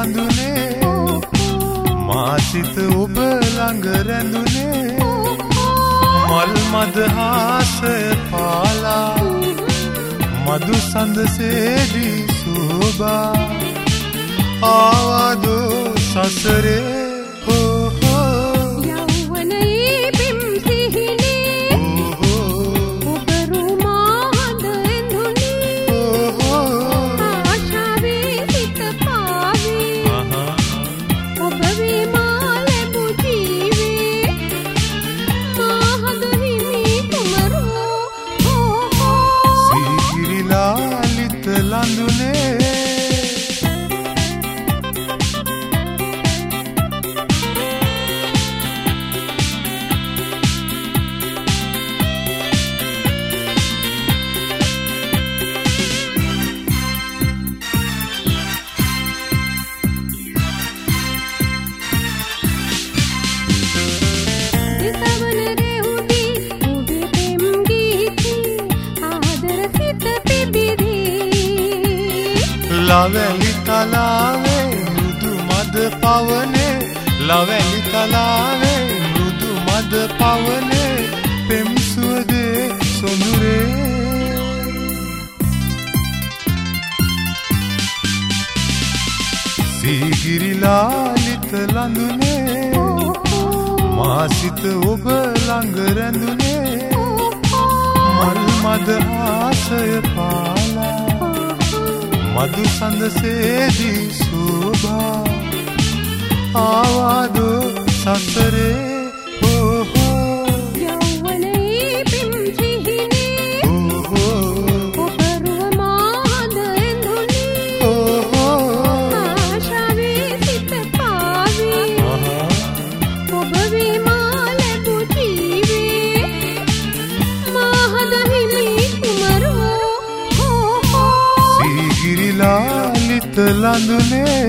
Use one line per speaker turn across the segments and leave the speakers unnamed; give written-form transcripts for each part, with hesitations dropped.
ලඳුනේ මා සිත ඔබ ළඟ රැඳුනේ මල් මද හාසය පාලා මදු සඳසේදී සෝබා ආවදෝ සසරේ ලවැලි තලාවේ මෘදු මද පවනේ ලවැලි තලාවේ මෘදු මද පවනේ පෙම් සුවදේ සොඳුරේ සීගිරිලාලිත ලඳුනේ මා සිත ඔබ ළඟ රැඳුනේ මල් මද ආසය පාලා මදු සඳසේදී සෝබා ආවාදෝ සසරේ ලාලිත ලඳුනේ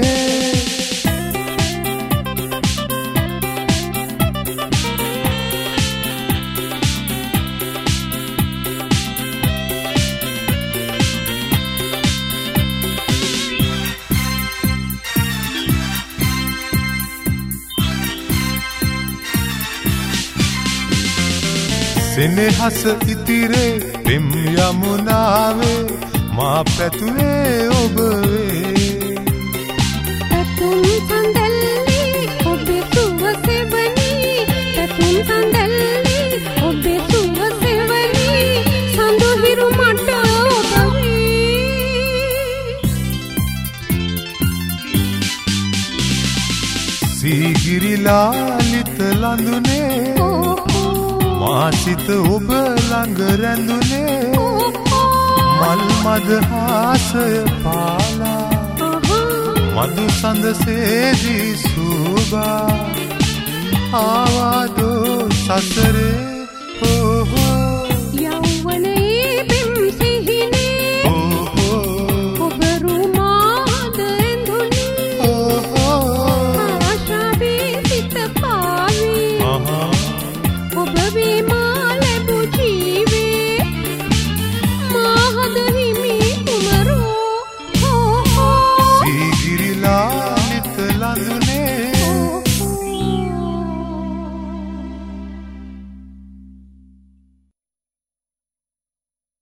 සෙනෙහස ඉතිරේ පෙම් යමුනාවේ මා පැතුවේ ඔබ වේ
පැතුම් සඳල්ලි ඔබේ සුව සෙවණි පැතුම් සඳල්ලි ඔබේ සුව සෙවණි සඳුහිරු මට ඔබ වේ
සීගිරිලාලිත ලඳුනේ මා සිත ඔබ ළඟ රැඳුනේ මල් මද හාසය පාලා මදු සඳසේදී සෝබා ආවාදෝ සසරේ